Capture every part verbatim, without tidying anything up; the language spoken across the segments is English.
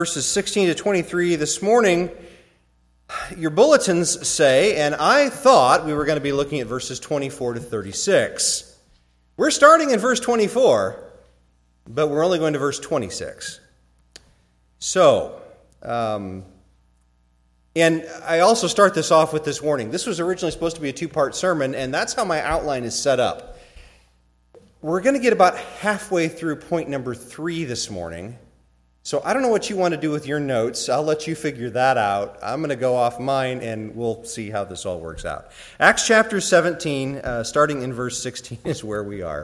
Verses sixteen to twenty-three this morning, your bulletins say, and I thought we were going to be looking at verses twenty-four to thirty-six. We're starting in verse twenty-four, but we're only going to verse twenty-six. So, um, and I also start this off with this warning. This was originally supposed to be a two-part sermon, and that's how my outline is set up. We're going to get about halfway through point number three this morning. So I don't know what you want to do with your notes. I'll let you figure that out. I'm going to go off mine, and we'll see how this all works out. Acts chapter seventeen, uh, starting in verse sixteen, is where we are.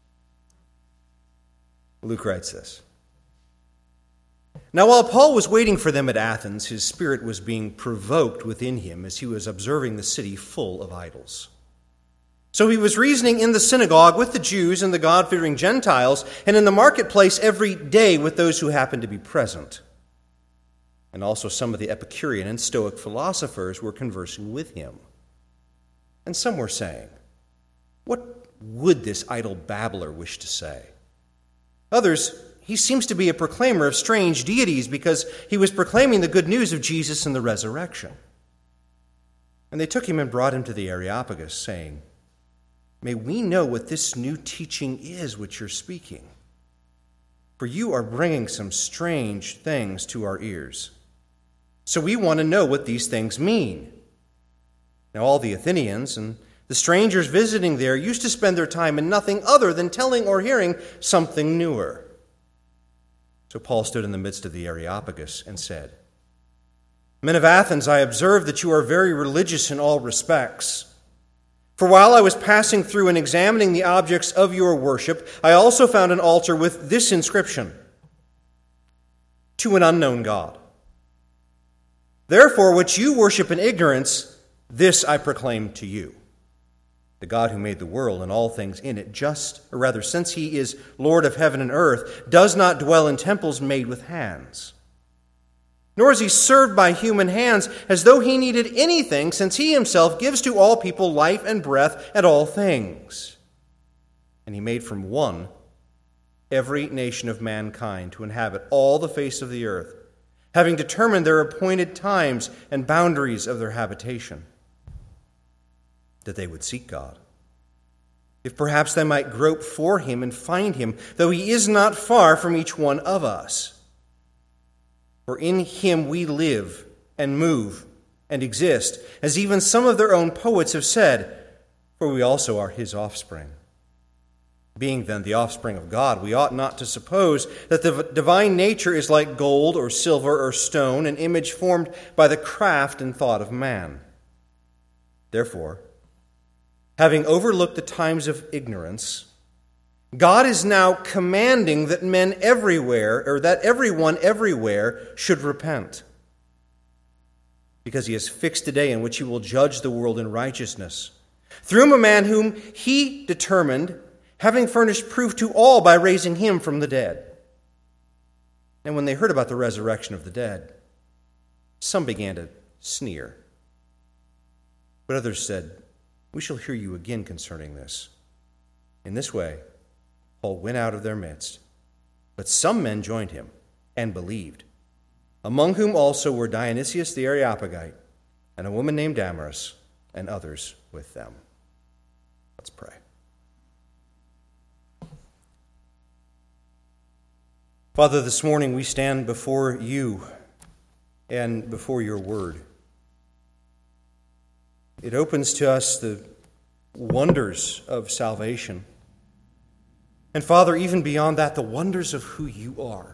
Luke writes this. Now while Paul was waiting for them at Athens, his spirit was being provoked within him as he was observing the city full of idols. So he was reasoning in the synagogue with the Jews and the God-fearing Gentiles, and in the marketplace every day with those who happened to be present. And also some of the Epicurean and Stoic philosophers were conversing with him. And some were saying, "What would this idle babbler wish to say?" Others, "He seems to be a proclaimer of strange deities because he was proclaiming the good news of Jesus and the resurrection." And they took him and brought him to the Areopagus, saying, "May we know what this new teaching is which you're speaking? For you are bringing some strange things to our ears. So we want to know what these things mean." Now all the Athenians and the strangers visiting there used to spend their time in nothing other than telling or hearing something newer. So Paul stood in the midst of the Areopagus and said, "Men of Athens, I observe that you are very religious in all respects. For while I was passing through and examining the objects of your worship, I also found an altar with this inscription: To an unknown God. Therefore, what you worship in ignorance, this I proclaim to you. The God who made the world and all things in it, just, or rather, since he is Lord of heaven and earth, does not dwell in temples made with hands. Nor is he served by human hands as though he needed anything, since he himself gives to all people life and breath and all things. And he made from one every nation of mankind to inhabit all the face of the earth, having determined their appointed times and boundaries of their habitation, that they would seek God, if perhaps they might grope for him and find him, though he is not far from each one of us. For in him we live and move and exist, as even some of their own poets have said, for we also are his offspring. Being then the offspring of God, we ought not to suppose that the divine nature is like gold or silver or stone, an image formed by the craft and thought of man. Therefore, having overlooked the times of ignorance, God is now commanding that men everywhere, or that everyone everywhere, should repent, because he has fixed a day in which he will judge the world in righteousness, through a man whom he determined, having furnished proof to all by raising him from the dead. And when they heard about the resurrection of the dead, some began to sneer. But others said, "We shall hear you again concerning this." In this way, Paul went out of their midst, but some men joined him and believed, among whom also were Dionysius the Areopagite and a woman named Damaris, and others with them. Let's pray. Father, this morning we stand before you and before your word. It opens to us the wonders of salvation. And Father, even beyond that, the wonders of who you are.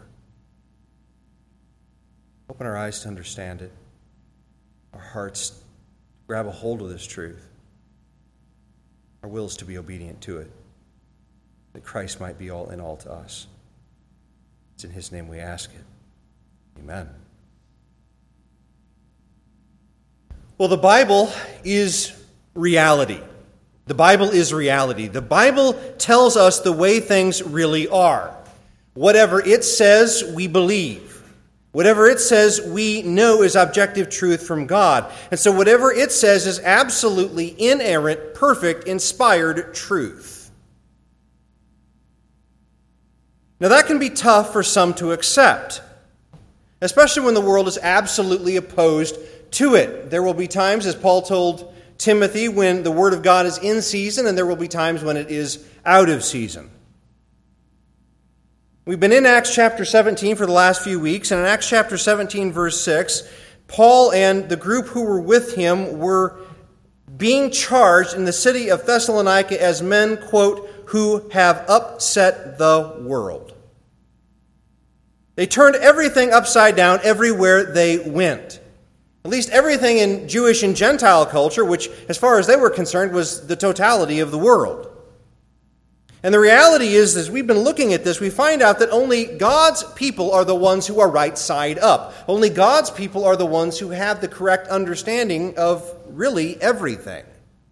Open our eyes to understand it. Our hearts grab a hold of this truth. Our wills to be obedient to it. That Christ might be all in all to us. It's in his name we ask it. Amen. Well, the Bible is reality. The Bible is reality. The Bible tells us the way things really are. Whatever it says, we believe. Whatever it says, we know is objective truth from God. And so whatever it says is absolutely inerrant, perfect, inspired truth. Now that can be tough for some to accept. especially when the world is absolutely opposed to it. There will be times, as Paul told Timothy, when the Word of God is in season, and there will be times when it is out of season. We've been in Acts chapter seventeen for the last few weeks, and in Acts chapter seventeen, verse six, Paul and the group who were with him were being charged in the city of Thessalonica as men, quote, who have upset the world. They turned everything upside down everywhere they went. At least everything in Jewish and Gentile culture, which, as far as they were concerned, was the totality of the world. And the reality is, as we've been looking at this, we find out that only God's people are the ones who are right side up. Only God's people are the ones who have the correct understanding of really everything.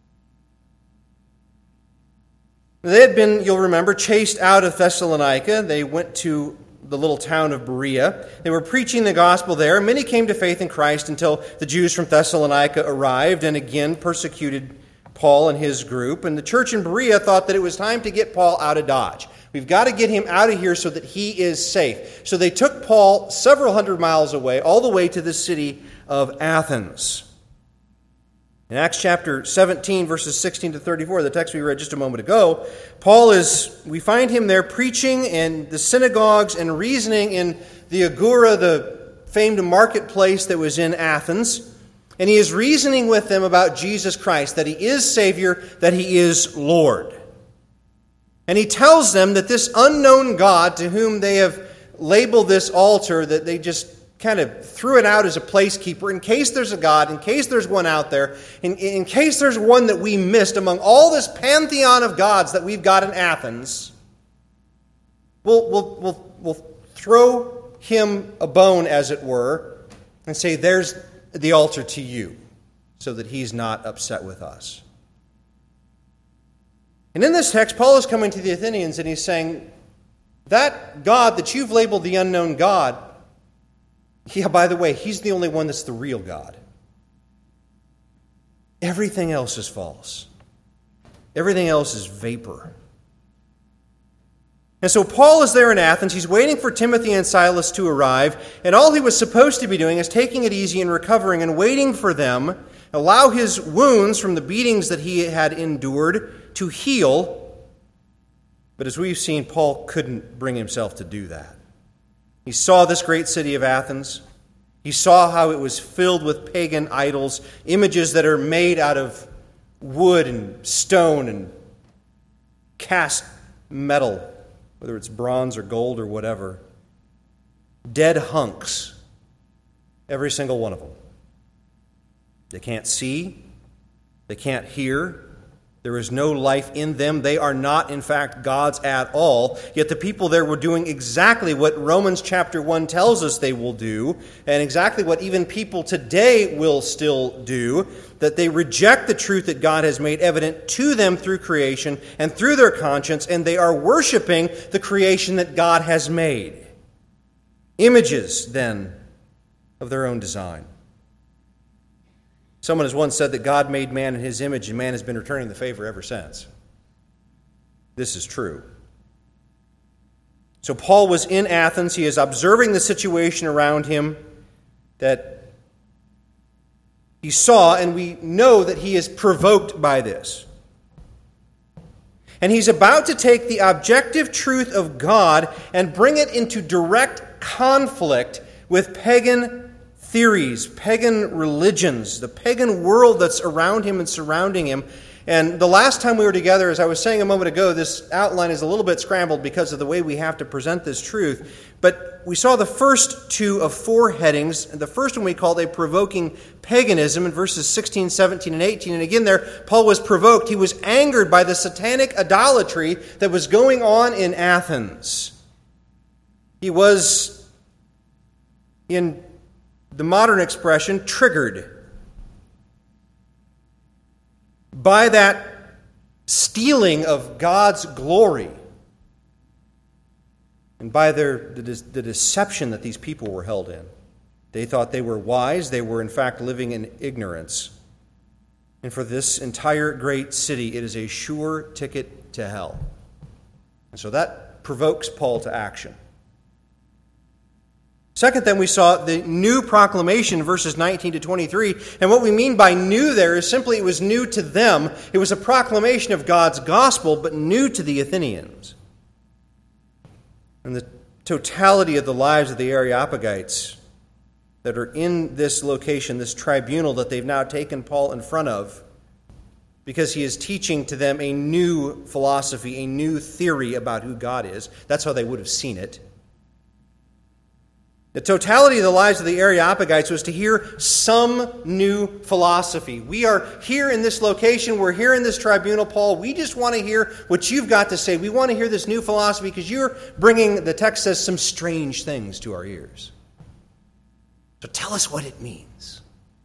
They had been, you'll remember, chased out of Thessalonica. They went to the little town of Berea. They were preaching the gospel there. Many came to faith in Christ until the Jews from Thessalonica arrived and again persecuted Paul and his group. And the church in Berea thought that it was time to get Paul out of Dodge. We've got to get him out of here so that he is safe. So they took Paul several hundred miles away, all the way to the city of Athens. In Acts chapter seventeen, verses sixteen to thirty-four, the text we read just a moment ago, Paul is, we find him there preaching in the synagogues and reasoning in the Agora, the famed marketplace that was in Athens. And he is reasoning with them about Jesus Christ, that he is Savior, that he is Lord. And he tells them that this unknown God to whom they have labeled this altar, that they just kind of threw it out as a placekeeper in case there's a God, in case there's one out there, in, in case there's one that we missed among all this pantheon of gods that we've got in Athens. We'll, we'll, we'll, we'll throw him a bone, as it were, and say, there's the altar to you, so that he's not upset with us. And in this text, Paul is coming to the Athenians and he's saying, that God that you've labeled the unknown God, yeah, by the way, he's the only one that's the real God. Everything else is false. Everything else is vapor. And so Paul is there in Athens. He's waiting for Timothy and Silas to arrive. And all he was supposed to be doing is taking it easy and recovering and waiting for them, allow his wounds from the beatings that he had endured to heal. But as we've seen, Paul couldn't bring himself to do that. He saw this great city of Athens. He saw how it was filled with pagan idols, images that are made out of wood and stone and cast metal, whether it's bronze or gold or whatever. Dead hunks, every single one of them. They can't see. They can't hear. There is no life in them. They are not, in fact, gods at all. Yet the people there were doing exactly what Romans chapter one tells us they will do, and exactly what even people today will still do, that they reject the truth that God has made evident to them through creation and through their conscience, and they are worshiping the creation that God has made. Images, then, of their own design. Someone has once said that God made man in his image, and man has been returning the favor ever since. This is true. So Paul was in Athens. He is observing the situation around him that he saw, and we know that he is provoked by this. And he's about to take the objective truth of God and bring it into direct conflict with pagan theories, pagan religions, the pagan world that's around him and surrounding him. And the last time we were together, as I was saying a moment ago, this outline is a little bit scrambled because of the way we have to present this truth. But we saw the first two of four headings. The first one we called a provoking paganism in verses sixteen, seventeen, and eighteen. And again there, Paul was provoked. He was angered by the satanic idolatry that was going on in Athens. He was, in the modern expression, triggered by that stealing of God's glory and by their the, the deception that these people were held in. They thought they were wise. They were, in fact, living in ignorance. And for this entire great city, it is a sure ticket to hell. And so that provokes Paul to action. Second, then, we saw the new proclamation, verses nineteen to twenty-three. And what we mean by new there is simply it was new to them. It was a proclamation of God's gospel, but new to the Athenians. And the totality of the lives of the Areopagites that are in this location, this tribunal that they've now taken Paul in front of, because he is teaching to them a new philosophy, a new theory about who God is. That's how they would have seen it. The totality of the lives of the Areopagites was to hear some new philosophy. We are here in this location. We're here in this tribunal, Paul. We just want to hear what you've got to say. We want to hear this new philosophy because you're bringing, the text says, some strange things to our ears. So tell us what it means.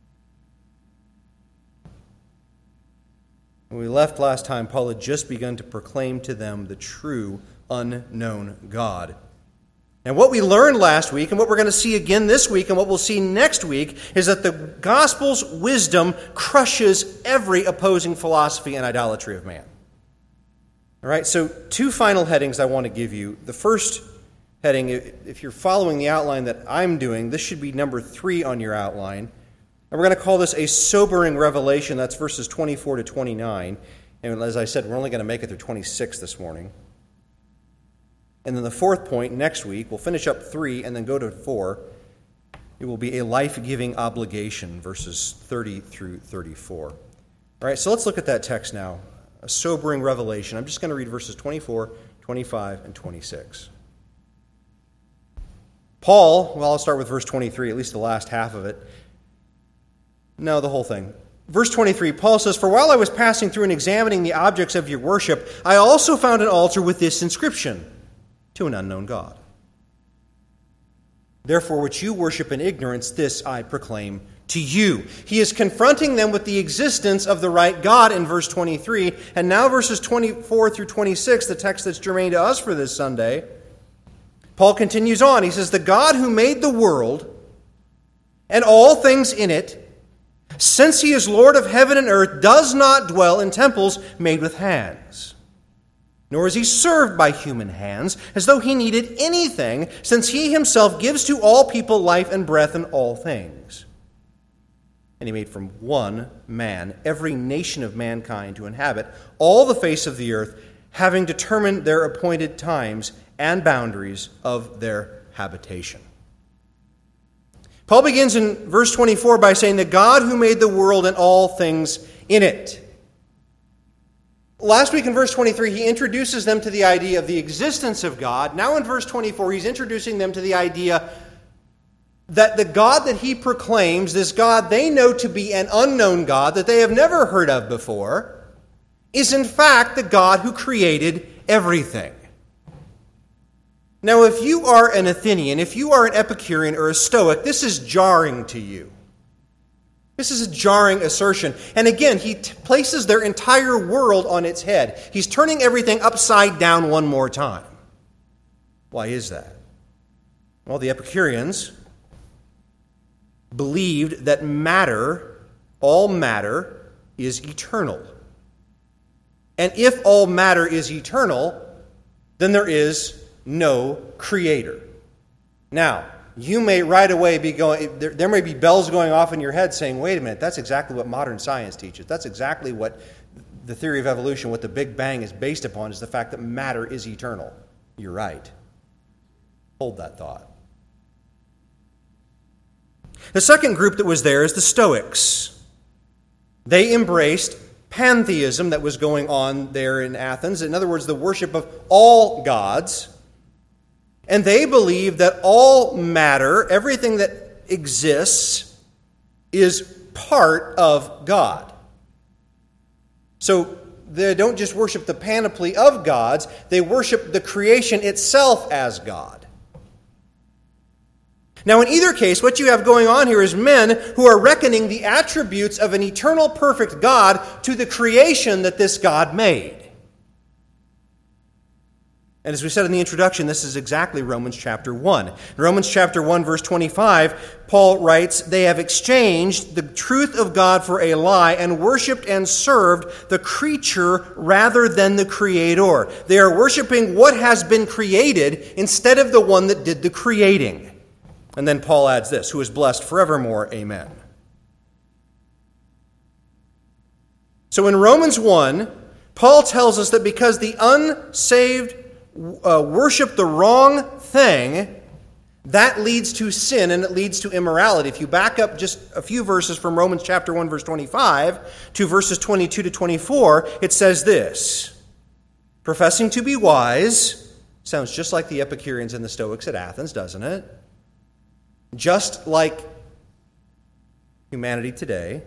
When we left last time, Paul had just begun to proclaim to them the true unknown God. And what we learned last week, and what we're going to see again this week, and what we'll see next week, is that the gospel's wisdom crushes every opposing philosophy and idolatry of man. All right, so two final headings I want to give you. The first heading, if you're following the outline that I'm doing, this should be number three on your outline. And we're going to call this a sobering revelation. That's verses twenty-four to twenty-nine. And as I said, we're only going to make it through twenty-six this morning. And then the fourth point, next week, we'll finish up three and then go to four. It will be a life-giving obligation, verses thirty through thirty-four. All right, so let's look at that text now. A sobering revelation. I'm just going to read verses twenty-four, twenty-five, and twenty-six. Paul, well, I'll start with verse twenty-three, at least the last half of it. No, the whole thing. Verse twenty-three, Paul says, "For while I was passing through and examining the objects of your worship, I also found an altar with this inscription, to an unknown God. Therefore, which you worship in ignorance, this I proclaim to you." He is confronting them with the existence of the right God in verse twenty-three. And now verses twenty-four through twenty-six, the text that's germane to us for this Sunday, Paul continues on. He says, "The God who made the world and all things in it, since he is Lord of heaven and earth, does not dwell in temples made with hands. Nor is he served by human hands, as though he needed anything, since he himself gives to all people life and breath in all things. And he made from one man every nation of mankind to inhabit all the face of the earth, having determined their appointed times and boundaries of their habitation." Paul begins in verse twenty-four by saying, "The God who made the world and all things in it." Last week in verse twenty-three, he introduces them to the idea of the existence of God. Now in verse twenty-four, he's introducing them to the idea that the God that he proclaims, this God they know to be an unknown God that they have never heard of before, is in fact the God who created everything. Now, if you are an Athenian, if you are an Epicurean or a Stoic, this is jarring to you. This is a jarring assertion. And again, he t- places their entire world on its head. He's turning everything upside down one more time. Why is that? Well, the Epicureans believed that matter, all matter, is eternal. And if all matter is eternal, then there is no creator. Now, you may right away be going, there, there may be bells going off in your head saying, wait a minute, that's exactly what modern science teaches. That's exactly what the theory of evolution, what the Big Bang is based upon, is the fact that matter is eternal. You're right. Hold that thought. The second group that was there is the Stoics. They embraced pantheism that was going on there in Athens. In other words, the worship of all gods. And they believed that all matter, everything that exists, is part of God. So they don't just worship the panoply of gods, they worship the creation itself as God. Now, in either case, what you have going on here is men who are reckoning the attributes of an eternal, perfect God to the creation that this God made. And as we said in the introduction, this is exactly Romans chapter one. In Romans chapter one, verse twenty-five, Paul writes, "They have exchanged the truth of God for a lie and worshipped and served the creature rather than the Creator." They are worshiping what has been created instead of the one that did the creating. And then Paul adds this, who is blessed forevermore, amen. So in Romans one, Paul tells us that because the unsaved uh, worship the wrong thing, that leads to sin and it leads to immorality. If you back up just a few verses from Romans chapter one, verse twenty-five to verses twenty-two to twenty-four, it says this, professing to be wise, sounds just like the Epicureans and the Stoics at Athens, doesn't it? Just like humanity today.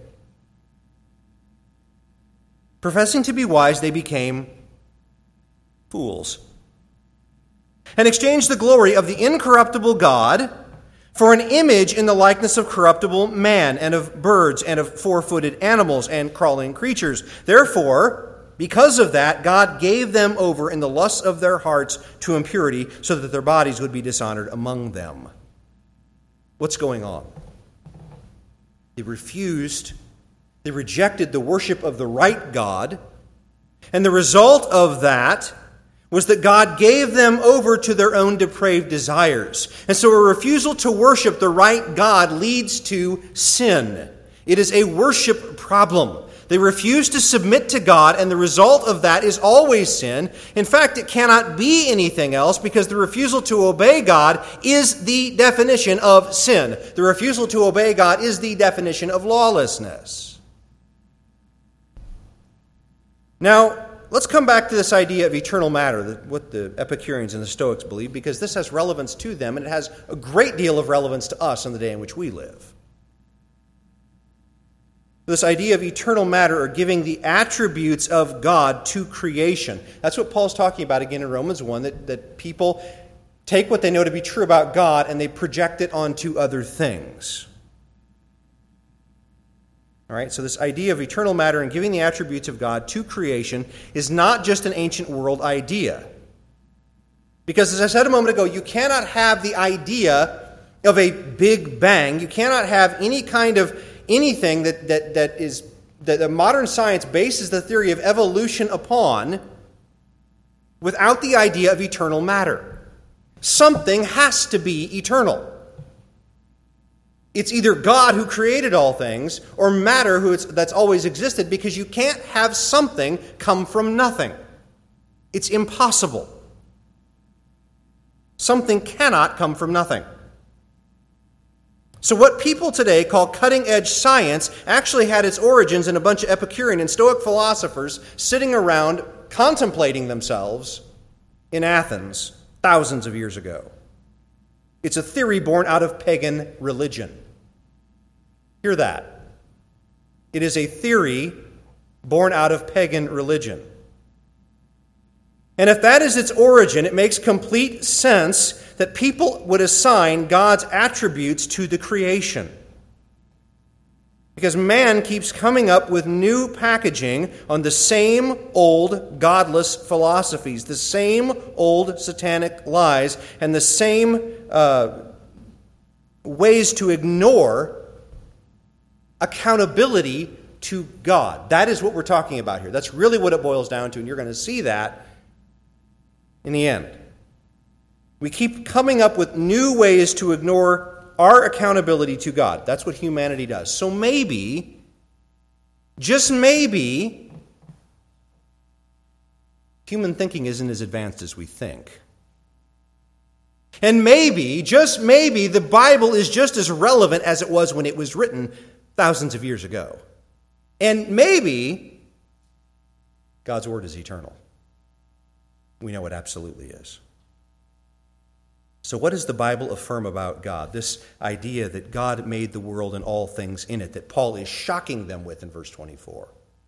Professing to be wise, they became fools, and exchanged the glory of the incorruptible God for an image in the likeness of corruptible man, and of birds, and of four-footed animals, and crawling creatures. Therefore, because of that, God gave them over in the lusts of their hearts to impurity, so that their bodies would be dishonored among them. What's going on? They refused They rejected the worship of the right God, and the result of that was that God gave them over to their own depraved desires. And so a refusal to worship the right God leads to sin. It is a worship problem. They refuse to submit to God, and the result of that is always sin. In fact, it cannot be anything else, because the refusal to obey God is the definition of sin. The refusal to obey God is the definition of lawlessness. Now, let's come back to this idea of eternal matter, what the Epicureans and the Stoics believe, because this has relevance to them, and it has a great deal of relevance to us in the day in which we live. This idea of eternal matter, or giving the attributes of God to creation. That's what Paul's talking about again in Romans one, that, that people take what they know to be true about God and they project it onto other things. All right, so this idea of eternal matter and giving the attributes of God to creation is not just an ancient world idea. Because as I said a moment ago, you cannot have the idea of a big bang. You cannot have any kind of anything that, that, that is that the modern science bases the theory of evolution upon without the idea of eternal matter. Something has to be eternal. It's either God who created all things or matter who that's always existed, because you can't have something come from nothing. It's impossible. Something cannot come from nothing. So what people today call cutting-edge science actually had its origins in a bunch of Epicurean and Stoic philosophers sitting around contemplating themselves in Athens thousands of years ago. It's a theory born out of pagan religion. Hear that. It is a theory born out of pagan religion. And if that is its origin, it makes complete sense that people would assign God's attributes to the creation. Because man keeps coming up with new packaging on the same old godless philosophies, the same old satanic lies, and the same uh, ways to ignore accountability to God. That is what we're talking about here. That's really what it boils down to, and you're going to see that in the end. We keep coming up with new ways to ignore our accountability to God. That's what humanity does. So maybe, just maybe, human thinking isn't as advanced as we think. And maybe, just maybe, the Bible is just as relevant as it was when it was written thousands of years ago. And maybe God's Word is eternal. We know it absolutely is. So what does the Bible affirm about God? This idea that God made the world and all things in it, that Paul is shocking them with in verse twenty-four.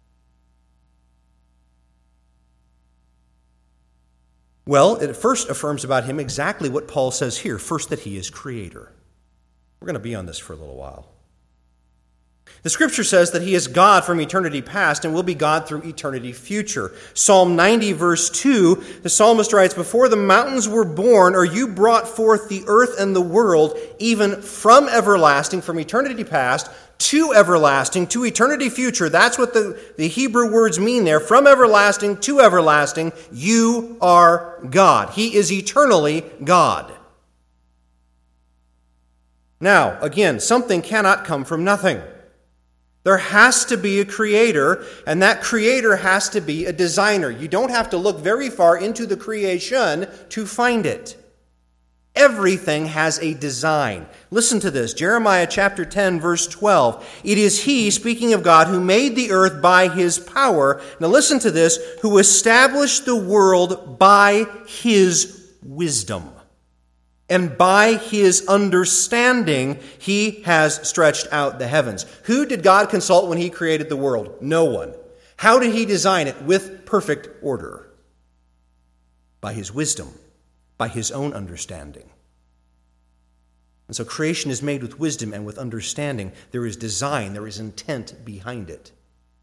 Well, it first affirms about him exactly what Paul says here. First, that he is creator. We're going to be on this for a little while. The Scripture says that he is God from eternity past and will be God through eternity future. Psalm ninety, verse two, the psalmist writes, "Before the mountains were born, or you brought forth the earth and the world, even from everlasting, from eternity past, to everlasting, to eternity future." That's what the, the Hebrew words mean there. From everlasting to everlasting, you are God. He is eternally God. Now, again, something cannot come from nothing. There has to be a creator, and that creator has to be a designer. You don't have to look very far into the creation to find it. Everything has a design. Listen to this, Jeremiah chapter ten, verse twelve. It is he, speaking of God, who made the earth by his power. Now listen to this, who established the world by his wisdom. And by his understanding, he has stretched out the heavens. Who did God consult when he created the world? No one. How did he design it? With perfect order. By his wisdom. By his own understanding. And so creation is made with wisdom and with understanding. There is design, there is intent behind it.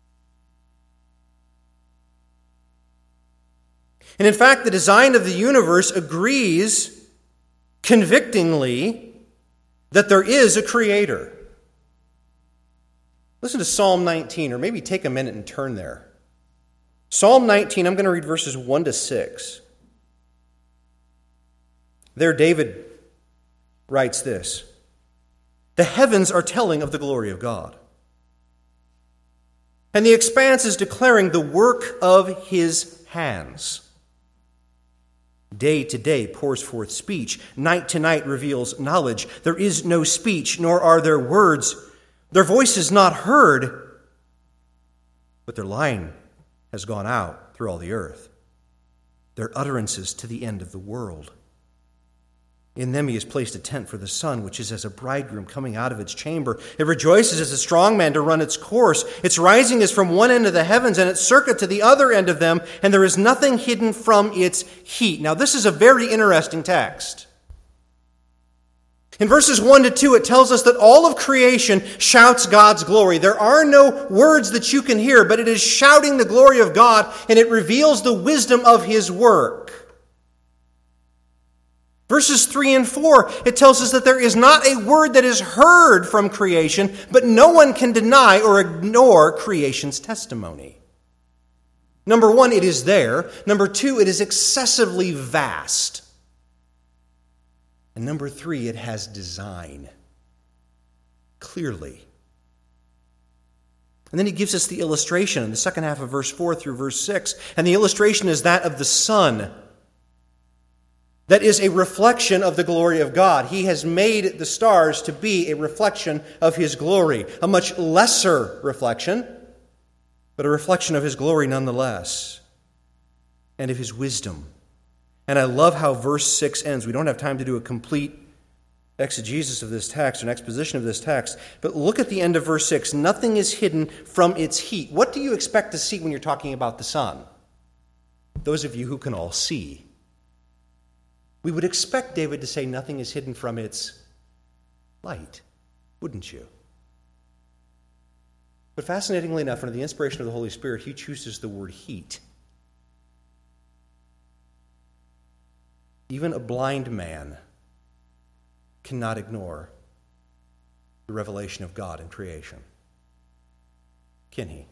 And in fact, the design of the universe agrees convictingly that there is a creator. Listen to Psalm nineteen, or maybe take a minute and turn there. Psalm nineteen, I'm going to read verses one to six. There, David writes this: "The heavens are telling of the glory of God, and the expanse is declaring the work of his hands. Day to day pours forth speech. Night to night reveals knowledge. There is no speech, nor are there words. Their voice is not heard, but their line has gone out through all the earth. Their utterances to the end of the world. In them he has placed a tent for the sun, which is as a bridegroom coming out of its chamber. It rejoices as a strong man to run its course. Its rising is from one end of the heavens, and its circuit to the other end of them, and there is nothing hidden from its heat." Now, this is a very interesting text. In verses one to two, it tells us that all of creation shouts God's glory. There are no words that you can hear, but it is shouting the glory of God, and it reveals the wisdom of his work. Verses three and four, it tells us that there is not a word that is heard from creation, but no one can deny or ignore creation's testimony. Number one, it is there. Number two, it is excessively vast. And number three, it has design. Clearly. And then he gives us the illustration in the second half of verse four through verse six. And the illustration is that of the sun. That is a reflection of the glory of God. He has made the stars to be a reflection of his glory. A much lesser reflection, but a reflection of his glory nonetheless. And of his wisdom. And I love how verse six ends. We don't have time to do a complete exegesis of this text, an exposition of this text. But look at the end of verse six. Nothing is hidden from its heat. What do you expect to see when you're talking about the sun? Those of you who can all see. We would expect David to say nothing is hidden from its light, wouldn't you? But fascinatingly enough, under the inspiration of the Holy Spirit, he chooses the word heat. Even a blind man cannot ignore the revelation of God in creation. Can he?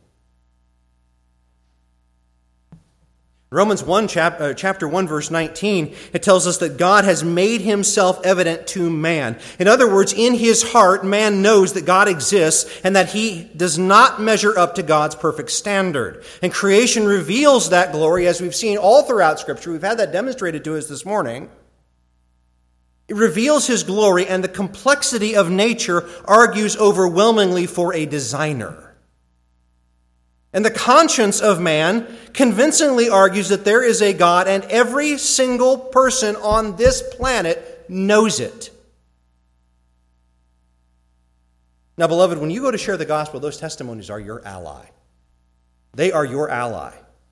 Romans one, chap- uh, chapter one, verse nineteen, it tells us that God has made himself evident to man. In other words, in his heart, man knows that God exists and that he does not measure up to God's perfect standard. And creation reveals that glory, as we've seen all throughout Scripture. We've had that demonstrated to us this morning. It reveals his glory, and the complexity of nature argues overwhelmingly for a designer. And the conscience of man convincingly argues that there is a God, and every single person on this planet knows it. Now, beloved, when you go to share the gospel, those testimonies are your ally. They are your ally.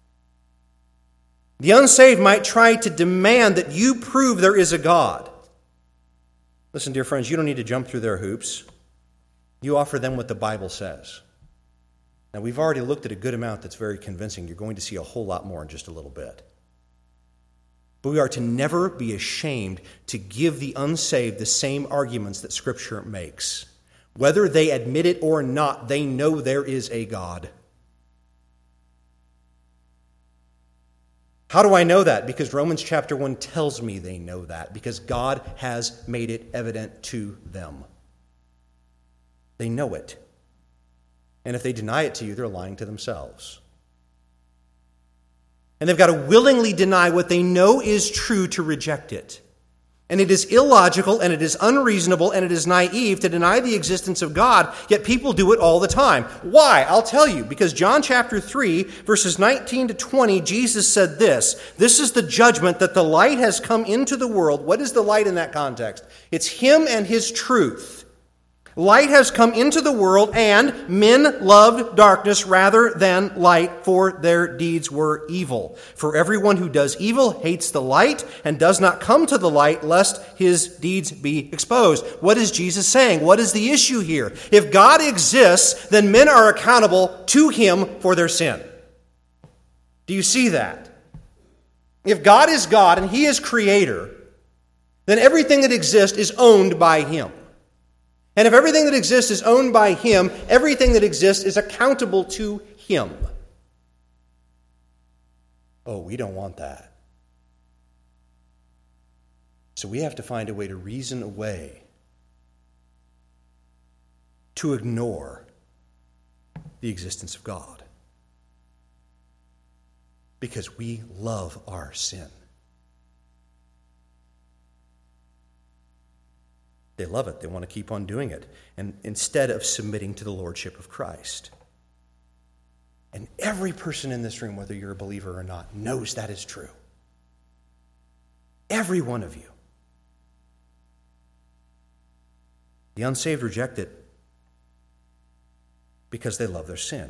The unsaved might try to demand that you prove there is a God. Listen, dear friends, you don't need to jump through their hoops. You offer them what the Bible says. Now, we've already looked at a good amount that's very convincing. You're going to see a whole lot more in just a little bit. But we are to never be ashamed to give the unsaved the same arguments that Scripture makes. Whether they admit it or not, they know there is a God. How do I know that? Because Romans chapter one tells me they know that. Because God has made it evident to them. They know it. And if they deny it to you, they're lying to themselves. And they've got to willingly deny what they know is true to reject it. And it is illogical, and it is unreasonable, and it is naive to deny the existence of God, yet people do it all the time. Why? I'll tell you. Because John chapter three, verses nineteen to twenty, Jesus said this, "This is the judgment that the light has come into the world." What is the light in that context? It's Him and His truth. Light has come into the world, and men loved darkness rather than light, for their deeds were evil. For everyone who does evil hates the light and does not come to the light, lest his deeds be exposed. What is Jesus saying? What is the issue here? If God exists, then men are accountable to Him for their sin. Do you see that? If God is God and He is creator, then everything that exists is owned by Him. And if everything that exists is owned by Him, everything that exists is accountable to Him. Oh, we don't want that. So we have to find a way to reason away, to ignore the existence of God. Because we love our sin. They love it. They want to keep on doing it. And instead of submitting to the lordship of Christ. And every person in this room, whether you're a believer or not, knows that is true. Every one of you. The unsaved reject it because they love their sin.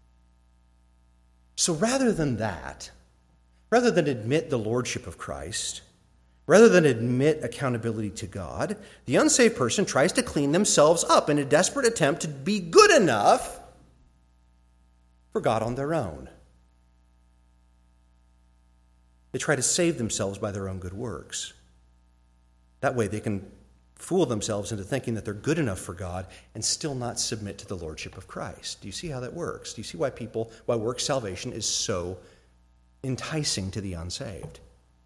So rather than that, rather than admit the lordship of Christ, rather than admit accountability to God, the unsaved person tries to clean themselves up in a desperate attempt to be good enough for God on their own. They try to save themselves by their own good works. That way they can fool themselves into thinking that they're good enough for God and still not submit to the lordship of Christ. Do you see how that works? Do you see why people, why works salvation is so enticing to the unsaved?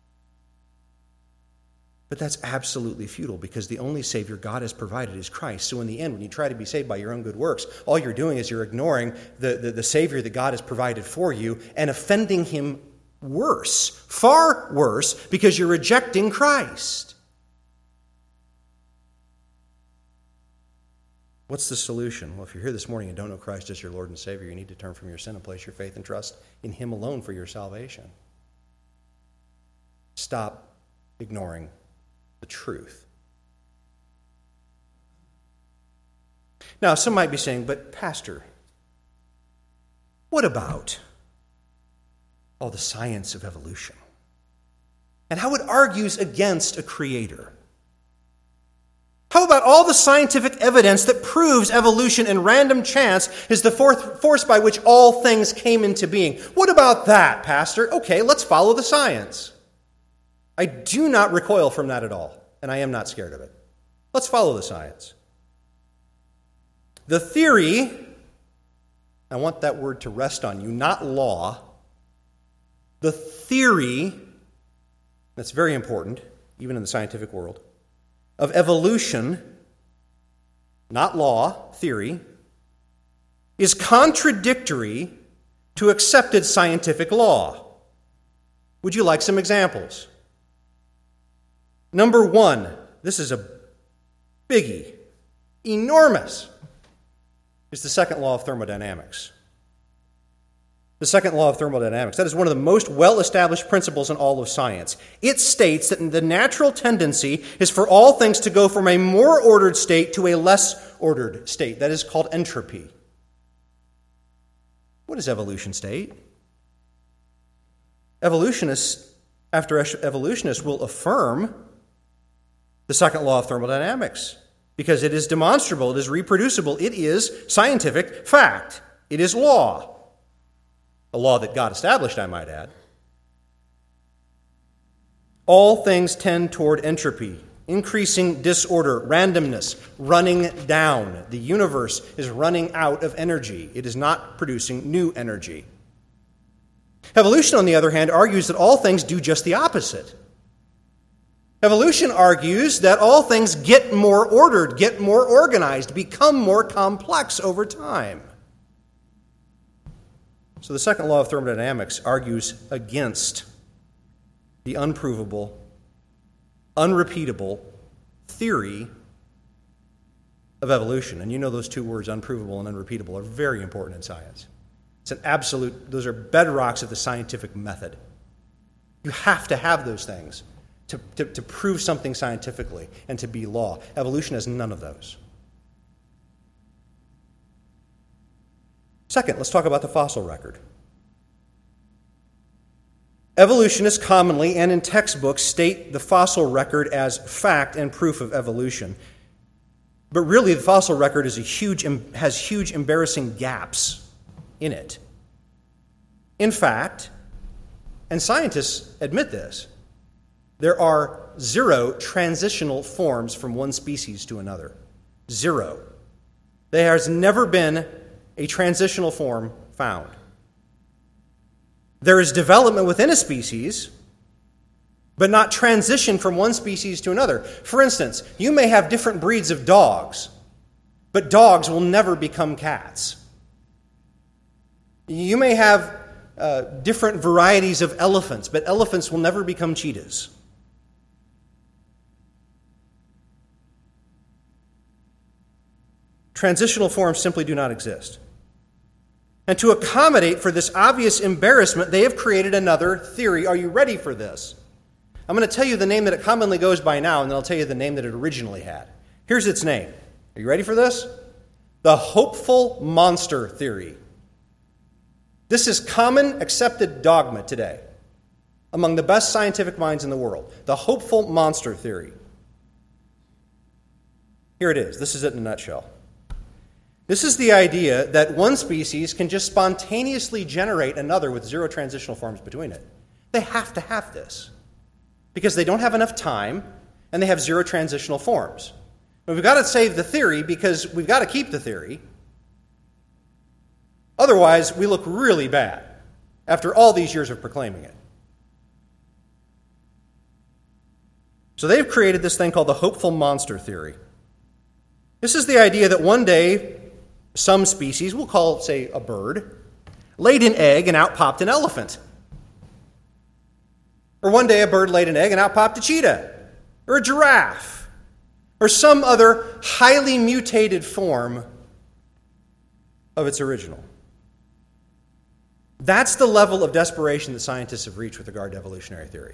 But that's absolutely futile because the only Savior God has provided is Christ. So in the end, when you try to be saved by your own good works, all you're doing is you're ignoring the, the, the Savior that God has provided for you and offending Him worse, far worse, because you're rejecting Christ. What's the solution? Well, if you're here this morning and don't know Christ as your Lord and Savior, you need to turn from your sin and place your faith and trust in Him alone for your salvation. Stop ignoring the truth. Now, some might be saying, but Pastor, what about all the science of evolution? And how it argues against a creator? How about all the scientific evidence that proves evolution and random chance is the force by which all things came into being? What about that, Pastor? Okay, let's follow the science. I do not recoil from that at all, and I am not scared of it. Let's follow the science. The theory, I want that word to rest on you, not law. The theory, that's very important, even in the scientific world, of evolution, not law, theory, is contradictory to accepted scientific law. Would you like some examples? Number one, this is a biggie, enormous, is the second law of thermodynamics. The second law of thermodynamics, that is one of the most well-established principles in all of science. It states that the natural tendency is for all things to go from a more ordered state to a less ordered state. That is called entropy. What does evolution state? Evolutionists, after evolutionists, will affirm the second law of thermodynamics because it is demonstrable, it is reproducible, it is scientific fact, it is law. A law that God established, I might add. All things tend toward entropy, increasing disorder, randomness, running down. The universe is running out of energy. It is not producing new energy. Evolution, on the other hand, argues that all things do just the opposite. Evolution argues that all things get more ordered, get more organized, become more complex over time. So the second law of thermodynamics argues against the unprovable, unrepeatable theory of evolution. And you know those two words, unprovable and unrepeatable, are very important in science. It's an absolute, those are bedrocks of the scientific method. You have to have those things to, to, to prove something scientifically and to be law. Evolution has none of those. Second, let's talk about the fossil record. Evolutionists commonly and in textbooks state the fossil record as fact and proof of evolution. But really, the fossil record is a huge, has huge embarrassing gaps in it. In fact, and scientists admit this, there are zero transitional forms from one species to another. Zero. There has never been a transitional form found. There is development within a species, but not transition from one species to another. For instance, you may have different breeds of dogs, but dogs will never become cats. You may have uh, different varieties of elephants, but elephants will never become cheetahs. Transitional forms simply do not exist. And to accommodate for this obvious embarrassment, they have created another theory. Are you ready for this? I'm going to tell you the name that it commonly goes by now, and then I'll tell you the name that it originally had. Here's its name. Are you ready for this? The hopeful monster theory. This is common accepted dogma today among the best scientific minds in the world. The hopeful monster theory. Here it is. This is it in a nutshell. This is the idea that one species can just spontaneously generate another with zero transitional forms between it. They have to have this because they don't have enough time and they have zero transitional forms. But we've got to save the theory because we've got to keep the theory. Otherwise, we look really bad after all these years of proclaiming it. So they've created this thing called the hopeful monster theory. This is the idea that one day some species, we'll call it, say, a bird, laid an egg and out popped an elephant. Or one day a bird laid an egg and out popped a cheetah, or a giraffe, or some other highly mutated form of its original. That's the level of desperation that scientists have reached with regard to evolutionary theory.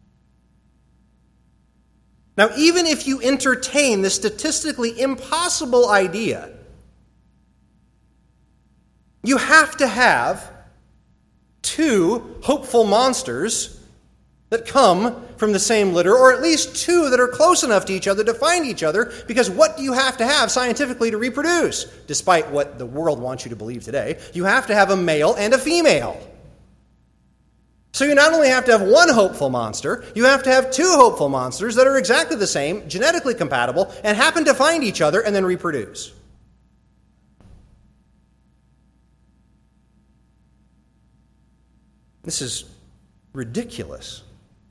Now, even if you entertain the statistically impossible idea, you have to have two hopeful monsters that come from the same litter, or at least two that are close enough to each other to find each other, because what do you have to have scientifically to reproduce? Despite what the world wants you to believe today, you have to have a male and a female. So you not only have to have one hopeful monster, you have to have two hopeful monsters that are exactly the same, genetically compatible, and happen to find each other and then reproduce. This is ridiculous.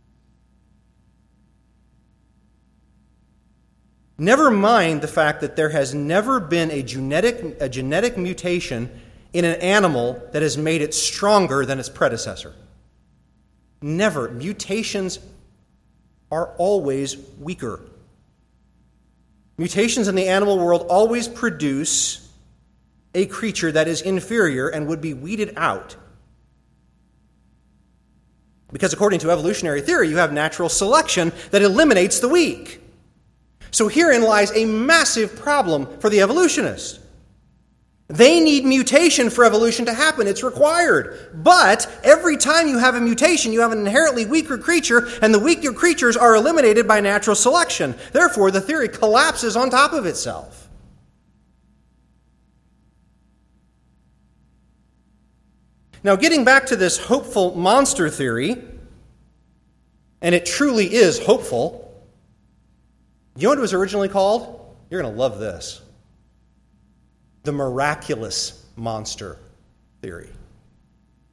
Never mind the fact that there has never been a genetic, a genetic mutation in an animal that has made it stronger than its predecessor. Never. Mutations are always weaker. Mutations in the animal world always produce a creature that is inferior and would be weeded out. Because according to evolutionary theory, you have natural selection that eliminates the weak. So herein lies a massive problem for the evolutionist. They need mutation for evolution to happen. It's required. But every time you have a mutation, you have an inherently weaker creature, and the weaker creatures are eliminated by natural selection. Therefore, the theory collapses on top of itself. Now, getting back to this hopeful monster theory, and it truly is hopeful, you know what it was originally called? You're going to love this. The miraculous monster theory.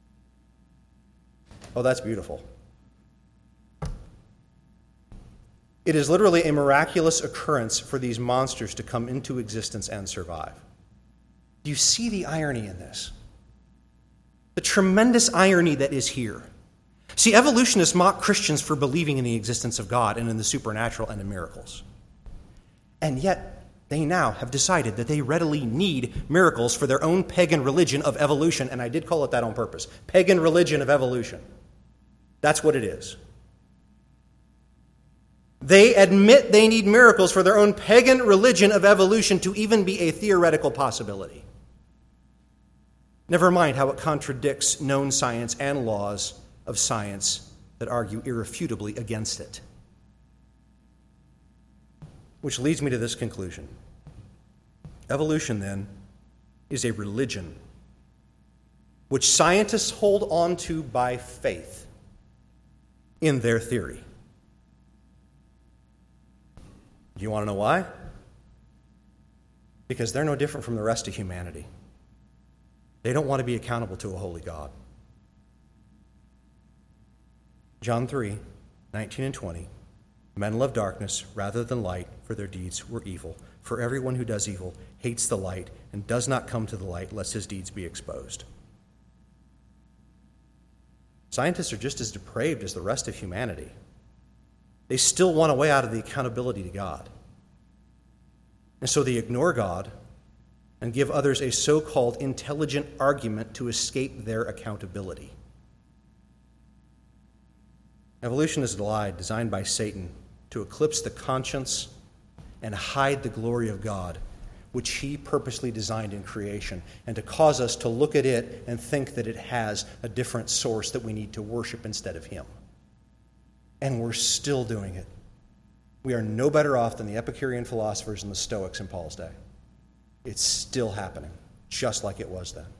Oh, that's beautiful. It is literally a miraculous occurrence for these monsters to come into existence and survive. Do you see the irony in this? The tremendous irony that is here. See, evolutionists mock Christians for believing in the existence of God and in the supernatural and in miracles. And yet, they now have decided that they readily need miracles for their own pagan religion of evolution, and I did call it that on purpose. Pagan religion of evolution. That's what it is. They admit they need miracles for their own pagan religion of evolution to even be a theoretical possibility. Never mind how it contradicts known science and laws of science that argue irrefutably against it. Which leads me to this conclusion. Evolution, then, is a religion which scientists hold on to by faith in their theory. Do you want to know why? Because they're no different from the rest of humanity. They don't want to be accountable to a holy God. John three, nineteen and twenty. Men love darkness rather than light, for their deeds were evil. For everyone who does evil hates the light and does not come to the light, lest his deeds be exposed. Scientists are just as depraved as the rest of humanity. They still want a way out of the accountability to God. And so they ignore God and give others a so-called intelligent argument to escape their accountability. Evolution is a lie designed by Satan to eclipse the conscience and hide the glory of God, which he purposely designed in creation, and to cause us to look at it and think that it has a different source that we need to worship instead of him. And we're still doing it. We are no better off than the Epicurean philosophers and the Stoics in Paul's day. It's still happening, just like it was then.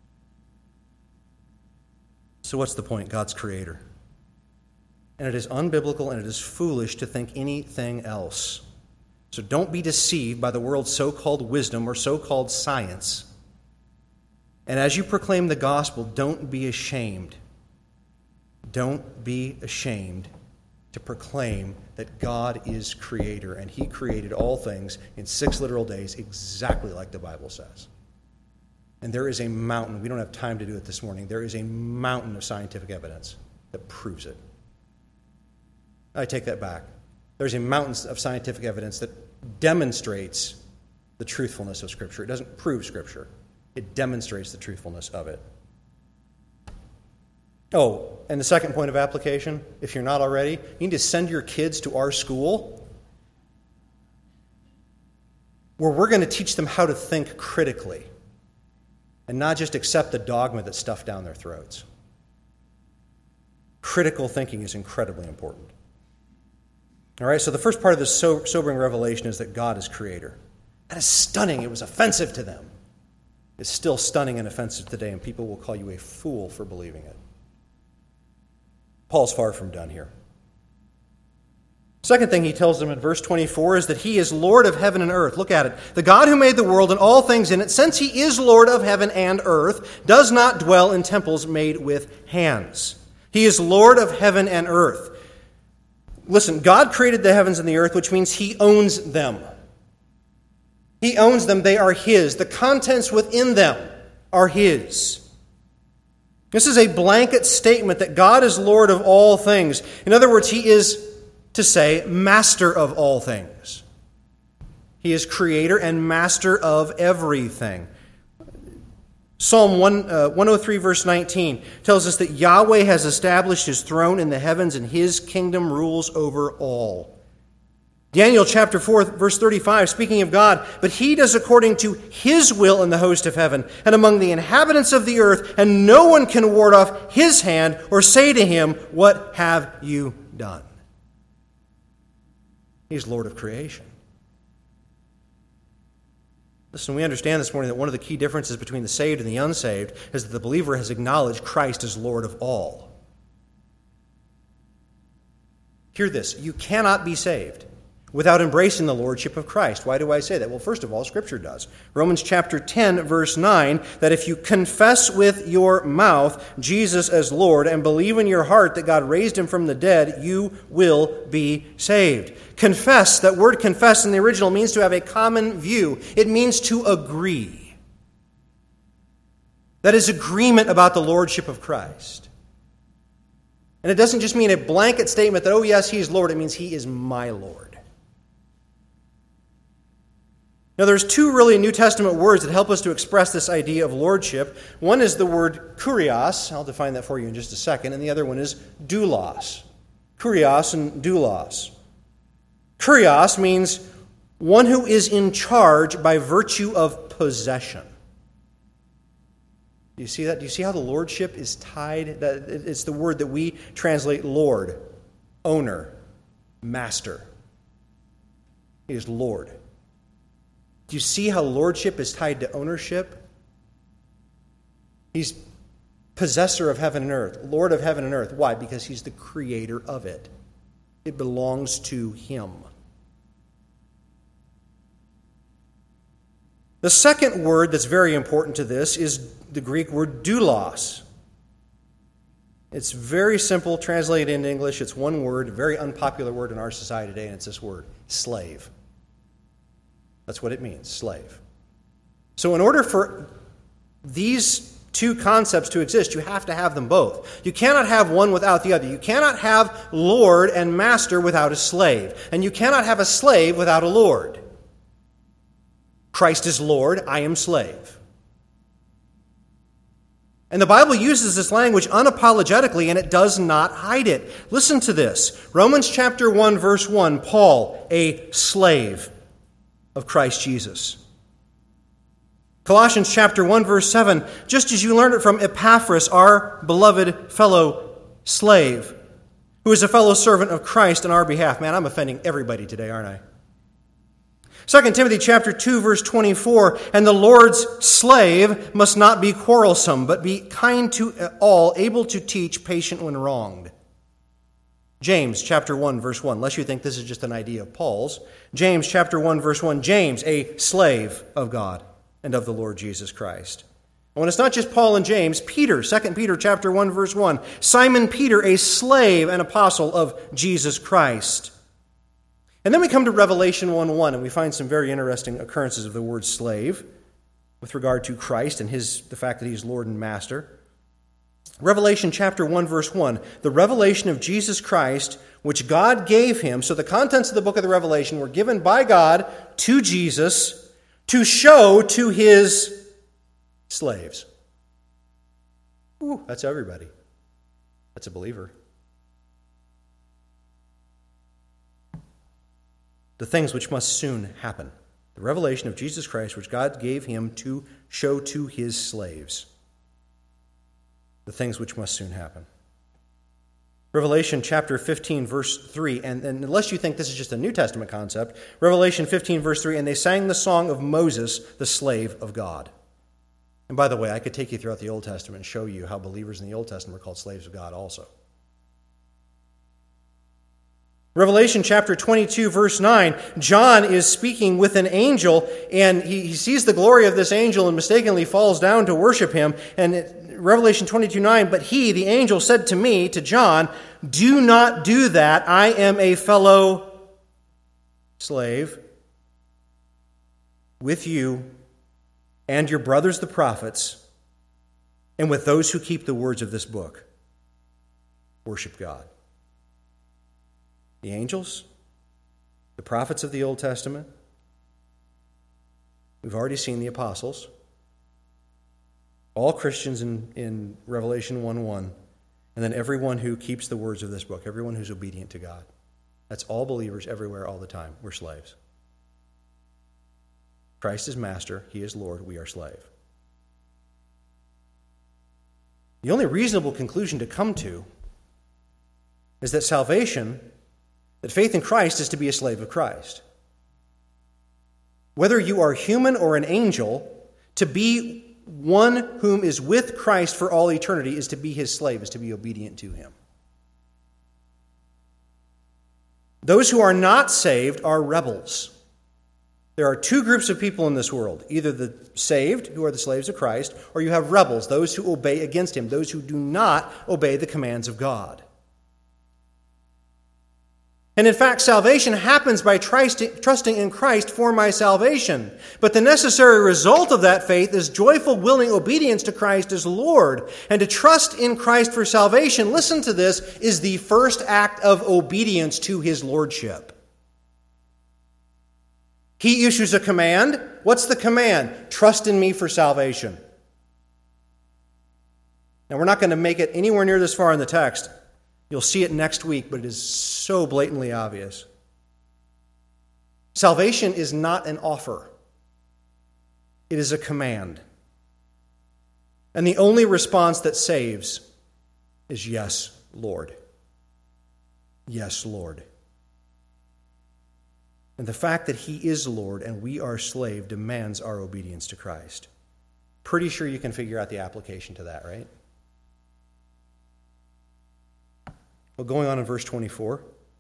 So what's the point? God's creator. And it is unbiblical and it is foolish to think anything else. So don't be deceived by the world's so-called wisdom or so-called science. And as you proclaim the gospel, don't be ashamed. Don't be ashamed to proclaim that God is creator and he created all things in six literal days exactly like the Bible says. And there is a mountain, we don't have time to do it this morning, there is a mountain of scientific evidence that proves it. I take that back. There's a mountain of scientific evidence that demonstrates the truthfulness of Scripture. It doesn't prove Scripture. It demonstrates the truthfulness of it. Oh, and the second point of application, if you're not already, you need to send your kids to our school where we're going to teach them how to think critically and not just accept the dogma that's stuffed down their throats. Critical thinking is incredibly important. All right, so the first part of this so- sobering revelation is that God is creator. That is stunning. It was offensive to them. It's still stunning and offensive today, and people will call you a fool for believing it. Paul's far from done here. Second thing he tells them in verse twenty-four is that he is Lord of heaven and earth. Look at it. The God who made the world and all things in it, since he is Lord of heaven and earth, does not dwell in temples made with hands. He is Lord of heaven and earth. Listen, God created the heavens and the earth, which means he owns them. He owns them. They are his. The contents within them are his. This is a blanket statement that God is Lord of all things. In other words, he is, to say, master of all things. He is creator and master of everything. Psalm one, uh, one oh three, verse nineteen, tells us that Yahweh has established his throne in the heavens and his kingdom rules over all. Daniel chapter four, verse thirty-five, speaking of God, but he does according to his will in the host of heaven and among the inhabitants of the earth, and no one can ward off his hand or say to him, what have you done? He's Lord of creation. Listen, we understand this morning that one of the key differences between the saved and the unsaved is that the believer has acknowledged Christ as Lord of all. Hear this, you cannot be saved without embracing the lordship of Christ. Why do I say that? Well, first of all, Scripture does. Romans chapter ten, verse nine, that if you confess with your mouth Jesus as Lord and believe in your heart that God raised him from the dead, you will be saved. Confess, that word confess in the original means to have a common view. It means to agree. That is agreement about the lordship of Christ. And it doesn't just mean a blanket statement that, oh yes, he is Lord. It means he is my Lord. Now, there's two really New Testament words that help us to express this idea of lordship. One is the word kurios. I'll define that for you in just a second. And the other one is doulos. Kurios and doulos. Kurios means one who is in charge by virtue of possession. Do you see that? Do you see how the lordship is tied? It's the word that we translate Lord, owner, master. He is Lord. Do you see how lordship is tied to ownership? He's possessor of heaven and earth, Lord of heaven and earth. Why? Because he's the creator of it. It belongs to him. The second word that's very important to this is the Greek word doulos. It's very simple, translated into English. It's one word, a very unpopular word in our society today, and it's this word, slave. That's what it means, slave. So in order for these two concepts to exist, you have to have them both. You cannot have one without the other. You cannot have Lord and master without a slave. And you cannot have a slave without a Lord. Christ is Lord, I am slave. And the Bible uses this language unapologetically, and it does not hide it. Listen to this. Romans chapter one, verse one, Paul, a slave of Christ Jesus. Colossians chapter one, verse seven, just as you learned it from Epaphras, our beloved fellow slave, who is a fellow servant of Christ on our behalf. Man, I'm offending everybody today, aren't I? Second Timothy chapter two, verse twenty-four, and the Lord's slave must not be quarrelsome, but be kind to all, able to teach, patient when wronged. James chapter one, verse one, unless you think this is just an idea of Paul's. James chapter one, verse one, James, a slave of God and of the Lord Jesus Christ. And when it's not just Paul and James, Peter, Second Peter chapter one, verse one, Simon Peter, a slave and apostle of Jesus Christ. And then we come to Revelation one one, and we find some very interesting occurrences of the word slave with regard to Christ and his the fact that he's Lord and Master. Revelation chapter one, verse one, the revelation of Jesus Christ, which God gave him. So the contents of the book of the Revelation were given by God to Jesus to show to his slaves. Ooh, that's everybody. That's a believer. The things which must soon happen. The revelation of Jesus Christ, which God gave him to show to his slaves. The things which must soon happen. Revelation chapter fifteen, verse three, and, and unless you think this is just a New Testament concept, Revelation fifteen, verse three, and they sang the song of Moses, the slave of God. And by the way, I could take you throughout the Old Testament and show you how believers in the Old Testament were called slaves of God also. Revelation chapter twenty-two, verse nine, John is speaking with an angel, and he, he sees the glory of this angel and mistakenly falls down to worship him. And it, Revelation twenty-two, nine, but he, the angel, said to me, to John, do not do that. I am a fellow slave with you and your brothers the prophets, and with those who keep the words of this book. Worship God. The angels, the prophets of the Old Testament. We've already seen the apostles. All Christians in, in Revelation one one. And then everyone who keeps the words of this book. Everyone who's obedient to God. That's all believers everywhere all the time. We're slaves. Christ is master. He is Lord. We are slave. The only reasonable conclusion to come to is that salvation, that faith in Christ is to be a slave of Christ. Whether you are human or an angel, to be one whom is with Christ for all eternity is to be his slave, is to be obedient to him. Those who are not saved are rebels. There are two groups of people in this world, either the saved, who are the slaves of Christ, or you have rebels, those who obey against him, those who do not obey the commands of God. And in fact, salvation happens by trusting in Christ for my salvation. But the necessary result of that faith is joyful, willing obedience to Christ as Lord. And to trust in Christ for salvation, listen to this, is the first act of obedience to his lordship. He issues a command. What's the command? Trust in me for salvation. Now, we're not going to make it anywhere near this far in the text. You'll see it next week, but it is so blatantly obvious. Salvation is not an offer. It is a command. And the only response that saves is yes, Lord. Yes, Lord. And the fact that he is Lord and we are slave demands our obedience to Christ. Pretty sure you can figure out the application to that, right? Well, going on in verse twenty-four.